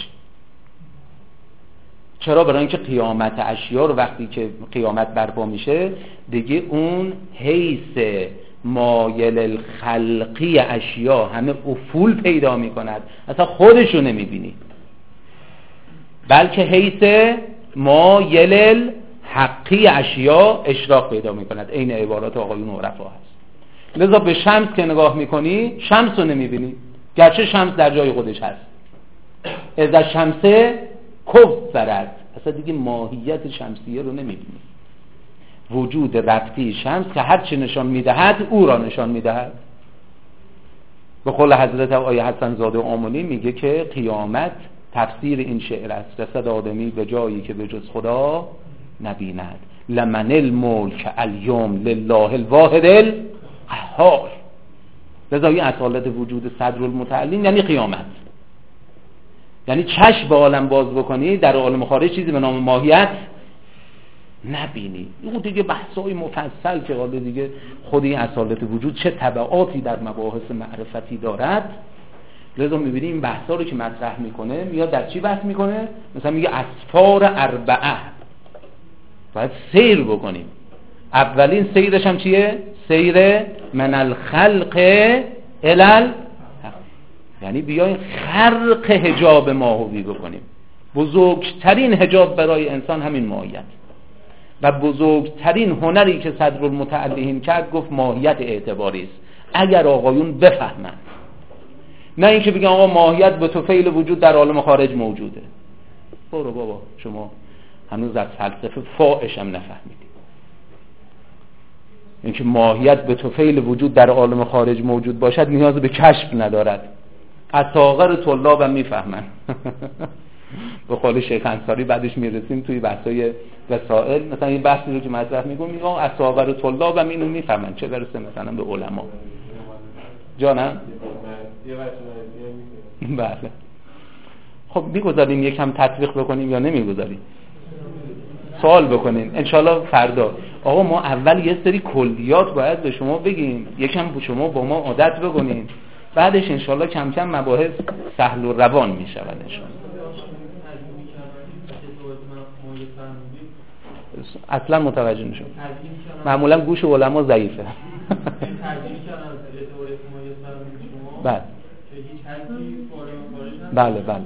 چرا؟ برای اینکه قیامت اشیا رو وقتی که قیامت برپا میشه دیگه اون حیث مایل الخلقی اشیا همه افول پیدا میکند، اصلا خودشو نمیبینی، بلکه حیث مایل حقی اشیا اشراق پیدا میکند. این عبارات آقایون عرفا هست. لذا به شمس که نگاه میکنی شمس رو نمیبینی، گرچه شمس در جای خودش هست. از شمسه کفرت، اصلا دیگه ماهیت شمسیه رو نمیبینی. وجود رفتی شمس که هر چه نشان میدهد او را نشان میدهد. به قول حضرت آیه حسن زاده آملی میگه که قیامت تفسیر این شعر است: رسد آدمی به جایی که به جز خدا نبیند، لمن الملک الیوم لله الواحد القهار. لذا این اصالت وجود صدرالمتعلین یعنی قیامت، یعنی چشم به عالم باز بکنی در عالم خارج چیزی به نام ماهیت نبینی. اون دیگه بحثای مفصل که حالا دیگه خود این اصالت وجود چه تبعاتی در مباحث معرفتی دارد. لذا میبینی این بحثا رو که مطرح میکنه میاد در چی بحث میکنه؟ مثلا میگه اسفار اربعه باید سیر بکنیم. اولین سیرش هم چیه؟ سیر من الخلق الال، یعنی بیایم خرق حجاب ماهوی بکنیم. بزرگترین حجاب برای انسان همین ماهیت و بزرگترین هنری که صدرالمتعلین کرد گفت ماهیت اعتباری است. اگر آقایون بفهمن، نه اینکه بگن آقا ماهیت به طفیل وجود در عالم خارج موجوده. برو بابا، شما هنوز از فلسفه فاحش هم نفهمیدید. اینکه ماهیت به طفیل وجود در عالم خارج موجود باشد نیاز به کشف ندارد. اصاغر طلاب هم میفهمن. به قول شیخ انصاری بعدش میرسیم توی بحثای وسائل، مثلا این بحثی رو که مطرح میگم میگم اصاغر طلاب هم اینو میفهمن، چه برسه مثلا به علما. جانم؟ بله. خب میگذاریم یکم تطبیق بکنیم یا نمیگذاریم؟ سوال بکنیم انشالله فردا. آقا ما اول یه سری کلیات باید به شما بگیم، یکم شما با ما عادت بکنیم، بعدش انشالله کم کم مباحث سهل و روان میشود انشالله. اصلا متوجه نشون. معمولا گوش علما ضعیفه. بله بله بله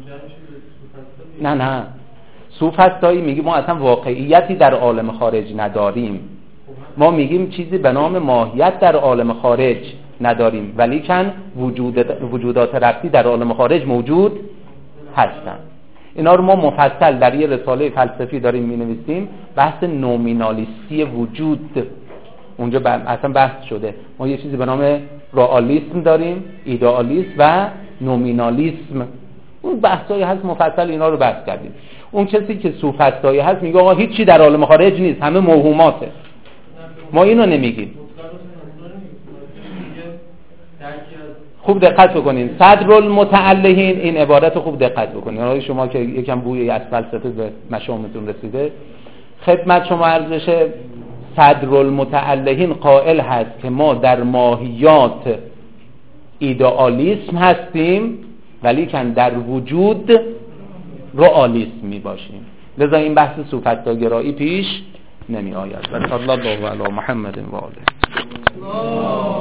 نه نه سوفسطایی میگه ما اصلا واقعیتی در عالم خارج نداریم. ما میگیم چیزی به نام ماهیت در عالم خارج نداریم، ولیکن وجود وجودات رفتی در عالم خارج موجود هستن. اینا رو ما مفصل در یه رساله فلسفی داریم مینویسیم، بحث نومینالیستی وجود اونجا اصلا بحث شده. ما یه چیزی به نام رئالیسم داریم، ایدئالیسم و نومینالیسم. اون بحثایی هست مفصل اینا رو بحث کردیم. اون کسی که سوفسطایی هست میگه آقا هیچی در عالم خارج نیست، همه موهوماته. ما اینو نمیگیم. خوب دقت بکنین، صدرالمتعلین، این عبارت خوب دقت بکنین. حالا شما که یکم بوی از فلسفه به مشامتون رسیده، خدمت شما عرض بشه صدرالمتعلین قائل هست که ما در ماهیات ایدئالیسم هستیم ولیکن در وجود رئالیسم می باشیم. لذا این بحث سوفسطاگرایی پیش نمی آید. و صلی الله علی محمد و آله.